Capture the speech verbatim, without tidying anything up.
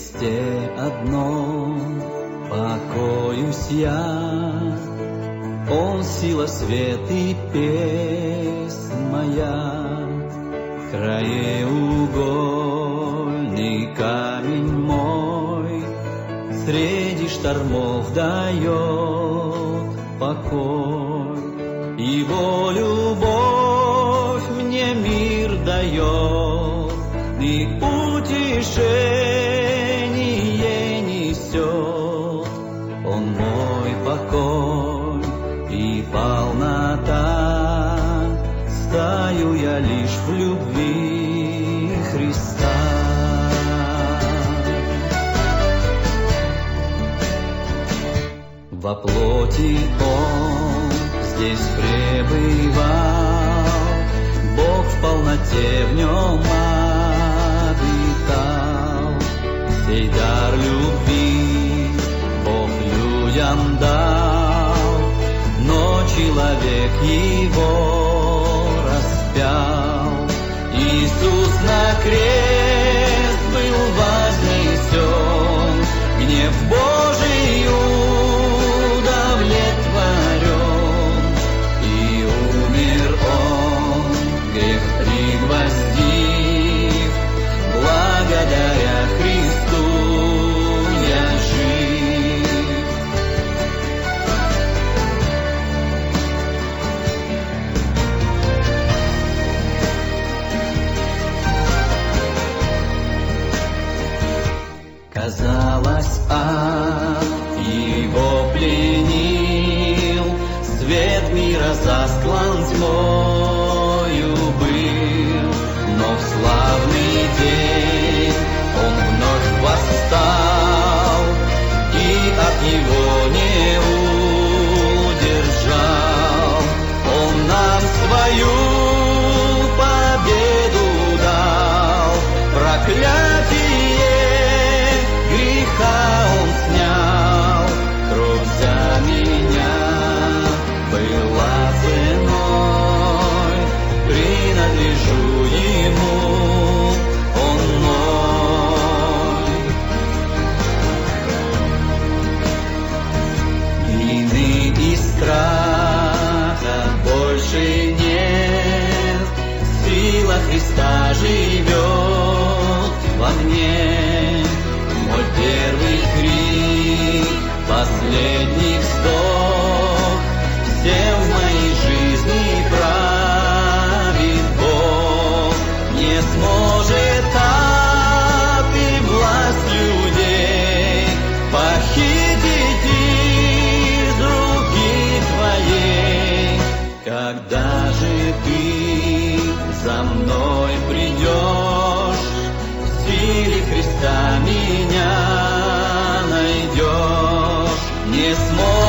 Христе одном покоюсь я. Он сила, свет и песнь моя, краеугольный камень мой, среди штормов дает покой. Его любовь мне мир дает, и утешение несет. Он мой покой и полнота, стою я лишь в любви Христа. Во плоти Он здесь пребывал, Бог в полноте в нем обитал. Сей дар любви Бог людям дал, но человек его распял. Иисус на крест был вознесен, гнев Божий удовлетворен, и умер Он, грех пригвоздив. Благодаря Христу я жив. Казалось, ад его пленил, свет мира застлан тьмою был, но в славный день Он вновь восстал, и от его не удержал. Он нам свою победу дал, проклятие греха Он снял. Кровь за меня была ценой, принадлежу Ему, Он мой. Вины и страха больше нет, сила Христа живет во мне. Мой первый крик, последний вздох, всем в моей жизни правит Бог. Не сможет ад и власть людей похитить из руки Твоей. Когда же Ты за мной придешь, в силе Христа меня найдешь. Не сможешь